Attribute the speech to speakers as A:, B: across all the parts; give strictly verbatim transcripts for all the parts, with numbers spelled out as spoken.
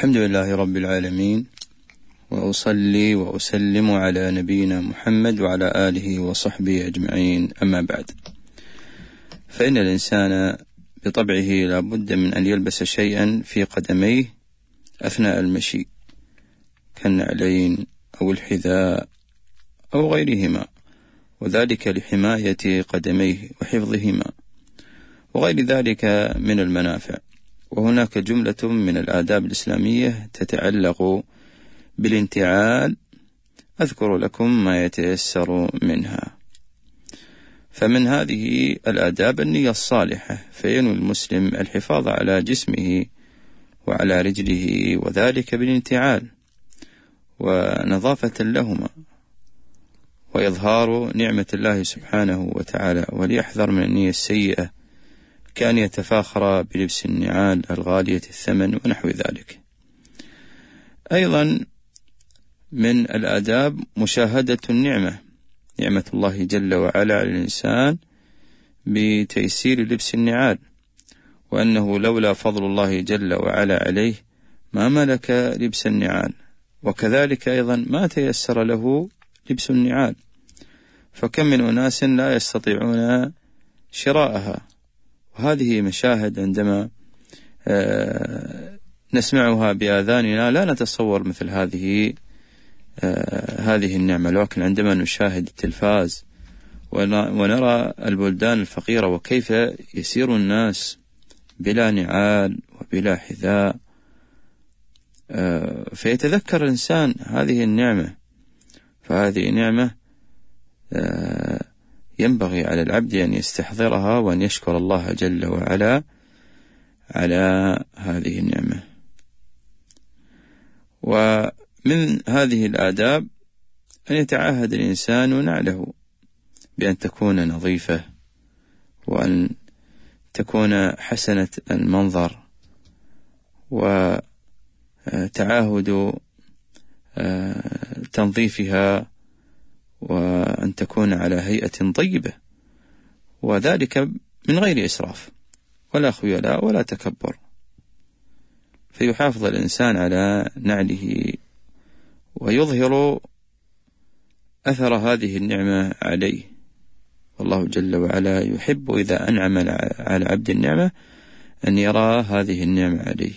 A: الحمد لله رب العالمين، وأصلي وأسلم على نبينا محمد وعلى آله وصحبه أجمعين، أما بعد. فإن الإنسان بطبعه لا بد من أن يلبس شيئا في قدميه أثناء المشي كالنعلين أو الحذاء أو غيرهما، وذلك لحماية قدميه وحفظهما وغير ذلك من المنافع. وهناك جملة من الآداب الإسلامية تتعلق بالانتعال، أذكر لكم ما يتيسر منها. فمن هذه الآداب النية الصالحة، فينوي المسلم الحفاظ على جسمه وعلى رجله، وذلك بالانتعال ونظافة لهما وإظهار نعمة الله سبحانه وتعالى، وليحذر من النية السيئة كان يتفاخر بلبس النعال الغالية الثمن ونحو ذلك. أيضا من الآداب مشاهدة النعمة، نعمة الله جل وعلا على الإنسان بتيسير لبس النعال، وأنه لولا فضل الله جل وعلا عليه ما ملك لبس النعال، وكذلك أيضا ما تيسر له لبس النعال. فكم من أناس لا يستطيعون شراءها، وهذه مشاهد عندما آه نسمعها بآذاننا لا نتصور مثل هذه آه هذه النعمة، لكن عندما نشاهد التلفاز ونرى البلدان الفقيرة وكيف يسير الناس بلا نعال وبلا حذاء، آه فيتذكر الإنسان هذه النعمة. فهذه نعمة آه ينبغي على العبد أن يستحضرها وأن يشكر الله جل وعلا على هذه النعمة. ومن هذه الآداب أن يتعاهد الإنسان نعله بأن تكون نظيفة، وأن تكون حسنة المنظر، وتعاهد تنظيفها، وأن تكون على هيئة طيبة، وذلك من غير إسراف ولا خيلاء ولا تكبر، فيحافظ الإنسان على نعله ويظهر أثر هذه النعمة عليه. والله جل وعلا يحب إذا أنعم على عبد النعمة أن يرى هذه النعمة عليه.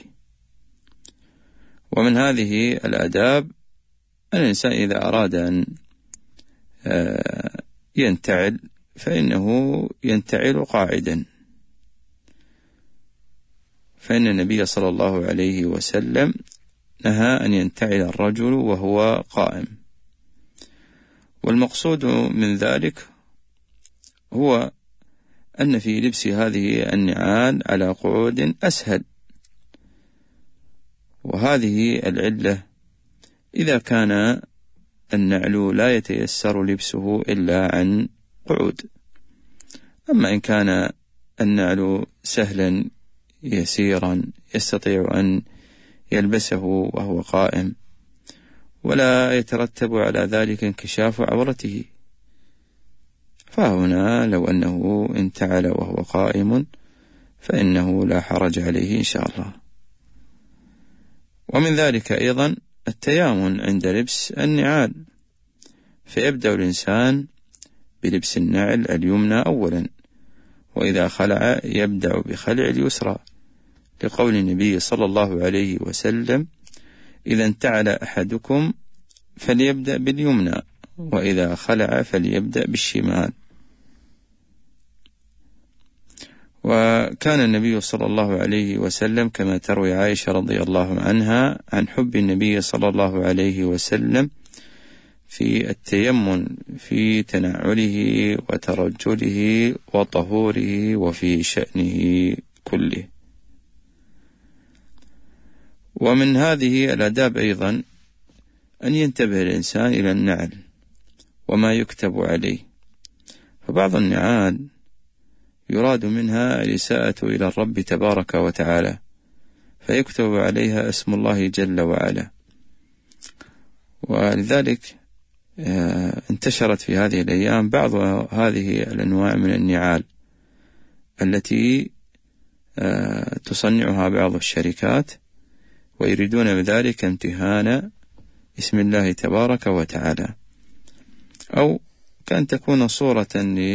A: ومن هذه الآداب أن الإنسان إذا أراد أن ينتعل فإنه ينتعل قاعدا، فإن النبي صلى الله عليه وسلم نهى أن ينتعل الرجل وهو قائم. والمقصود من ذلك هو أن في لبس هذه النعال على قعود أسهل، وهذه العلة إذا كان النعل لا يتيسر لبسه إلا عن قعود. أما إن كان النعل سهلا يسيرا يستطيع أن يلبسه وهو قائم، ولا يترتب على ذلك انكشاف عورته، فهنا لو أنه انتعل وهو قائم فإنه لا حرج عليه إن شاء الله. ومن ذلك أيضا التيامن عند لبس النعال، فيبدأ الإنسان بلبس النعل اليمنى أولا، وإذا خلع يبدأ بخلع اليسرى، لقول النبي صلى الله عليه وسلم: إذا انتعل أحدكم فليبدأ باليمنى، وإذا خلع فليبدأ بالشمال. وكان النبي صلى الله عليه وسلم كما تروي عائشة رضي الله عنها عن حب النبي صلى الله عليه وسلم في التيمن في تنعله وترجله وطهوره وفي شأنه كله. ومن هذه الآداب أيضا أن ينتبه الإنسان إلى النعل وما يكتب عليه، فبعض النعال يراد منها الإساءة إلى الرب تبارك وتعالى، فيكتب عليها اسم الله جل وعلا، ولذلك انتشرت في هذه الأيام بعض هذه الأنواع من النعال التي تصنعها بعض الشركات ويريدون بذلك امتهان اسم الله تبارك وتعالى، أو كان تكون صورة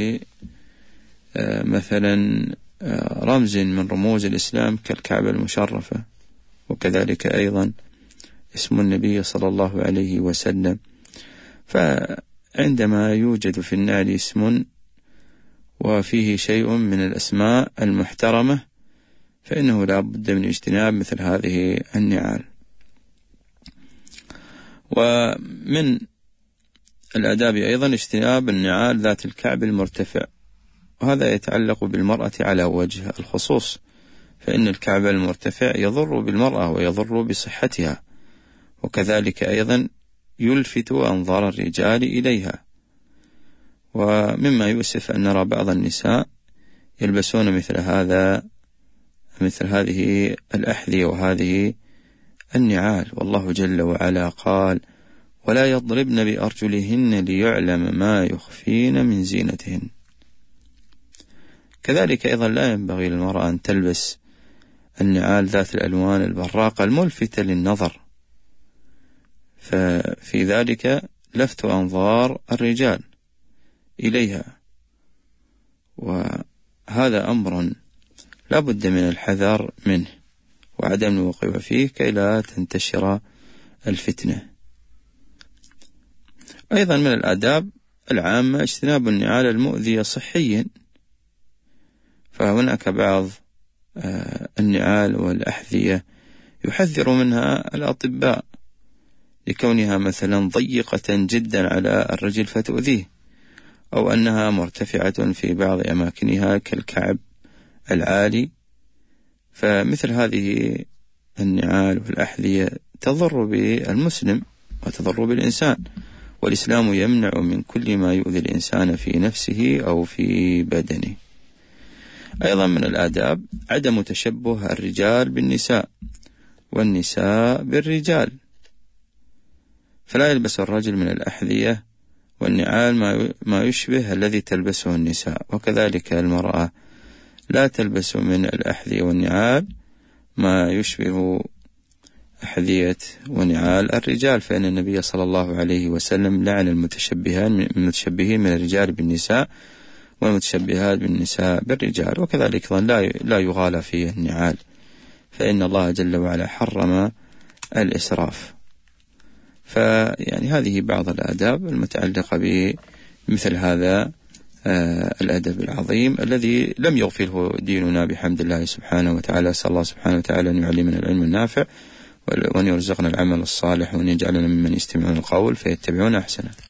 A: مثلا رمز من رموز الإسلام كالكعبة المشرفة، وكذلك أيضا اسم النبي صلى الله عليه وسلم. فعندما يوجد في النعل اسم وفيه شيء من الأسماء المحترمة فإنه لا بد من اجتناب مثل هذه النعال. ومن الآداب أيضا اجتناب النعال ذات الكعب المرتفع، وهذا يتعلق بالمرأة على وجه الخصوص، فإن الكعب المرتفع يضر بالمرأة ويضر بصحتها، وكذلك أيضا يلفت أنظار الرجال إليها. ومما يؤسف أن نرى بعض النساء يلبسون مثل هذا مثل هذه الأحذية وهذه النعال، والله جل وعلا قال: ولا يضربن بأرجلهن ليعلم ما يخفين من زينتهن. كذلك أيضا لا ينبغي للمرأة أن تلبس النعال ذات الألوان البراقة الملفتة للنظر، ففي ذلك لفت أنظار الرجال إليها، وهذا أمر لا بد من الحذر منه وعدم الوقوع فيه كي لا تنتشر الفتنة. أيضا من الآداب العامة اجتناب النعال المؤذية صحيا، فهناك بعض النعال والأحذية يحذر منها الأطباء لكونها مثلا ضيقة جدا على الرجل فتؤذيه، أو أنها مرتفعة في بعض أماكنها كالكعب العالي، فمثل هذه النعال والأحذية تضر بالمسلم وتضر بالإنسان، والإسلام يمنع من كل ما يؤذي الإنسان في نفسه أو في بدنه. أيضا من الآداب عدم تشبه الرجال بالنساء والنساء بالرجال، فلا يلبس الرجل من الأحذية والنعال ما يشبه الذي تلبسه النساء، وكذلك المرأة لا تلبس من الأحذية والنعال ما يشبه أحذية ونعال الرجال، فإن النبي صلى الله عليه وسلم لعن المتشبهين المتشبهين من الرجال بالنساء والمتشبهات بالنساء بالرجال. وكذلك لا لا يغالى في النعال، فإن الله جل وعلا حرم الإسراف. فيعني هذه بعض الآداب المتعلقة بمثل هذا آه الأدب العظيم الذي لم يغفله ديننا بحمد الله سبحانه وتعالى. أسأل الله سبحانه وتعالى أن يعلمنا العلم النافع وأن يرزقنا العمل الصالح وأن يجعلنا ممن يستمعون القول فيتبعون أحسنه.